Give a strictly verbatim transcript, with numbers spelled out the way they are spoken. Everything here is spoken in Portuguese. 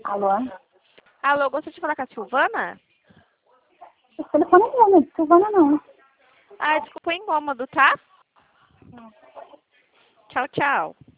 Alô? Alô, gostaria de falar com a Silvana? Esse telefone é meu, não é de Silvana não. Ah, desculpa o incômodo, tá? Tchau, tchau.